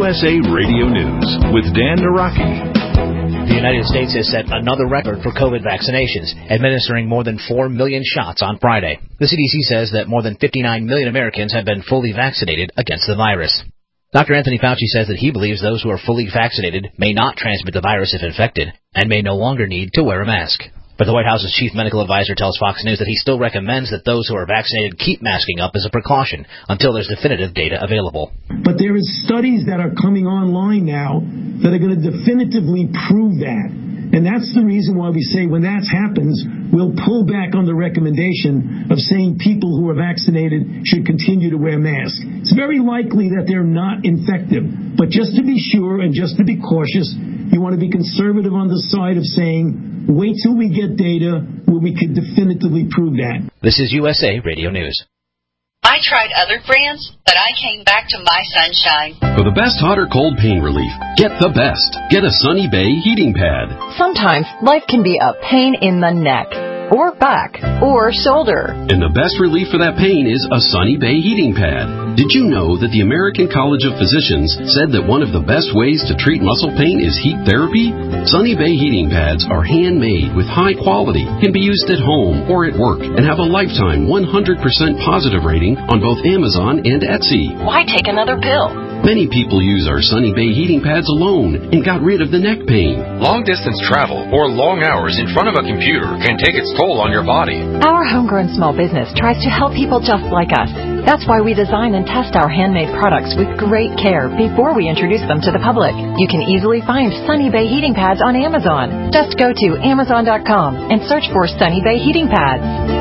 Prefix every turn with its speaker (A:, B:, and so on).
A: USA Radio News with Dan Naraki.
B: The United States has set another record for COVID vaccinations, administering more than 4 million shots on Friday. The CDC says that more than 59 million Americans have been fully vaccinated against the virus. Dr. Anthony Fauci says that he believes those who are fully vaccinated may not transmit the virus if infected and may no longer need to wear a mask. But the White House's chief medical advisor tells Fox News that he still recommends that those who are vaccinated keep masking up as a precaution until there's definitive data available.
C: But there is studies that are coming online now that are going to definitively prove that. And that's the reason why we say when that happens, we'll pull back on the recommendation of saying people who are vaccinated should continue to wear masks. It's very likely that they're not infective. But just to be sure and just to be cautious, you want to be conservative on the side of saying, wait till we get data where we can definitively prove that.
B: This is USA Radio News.
D: I tried other brands, but I came back to My Sunshine.
E: For the best hot or cold pain relief, get the best. Get a Sunny Bay heating pad.
F: Sometimes life can be a pain in the neck, or back, or shoulder.
E: And the best relief for that pain is a Sunny Bay heating pad. Did you know that the American College of Physicians said that one of the best ways to treat muscle pain is heat therapy? Sunny Bay heating pads are handmade with high quality, can be used at home or at work, and have a lifetime 100% positive rating on both Amazon and Etsy.
F: Why take another pill?
E: Many people use our Sunny Bay heating pads alone and got rid of the neck pain.
G: Long-distance travel or long hours in front of a computer can take its toll on your body.
F: Our homegrown small business tries to help people just like us. That's why we design and test our handmade products with great care before we introduce them to the public. You can easily find Sunny Bay heating pads on Amazon. Just go to Amazon.com and search for Sunny Bay heating pads.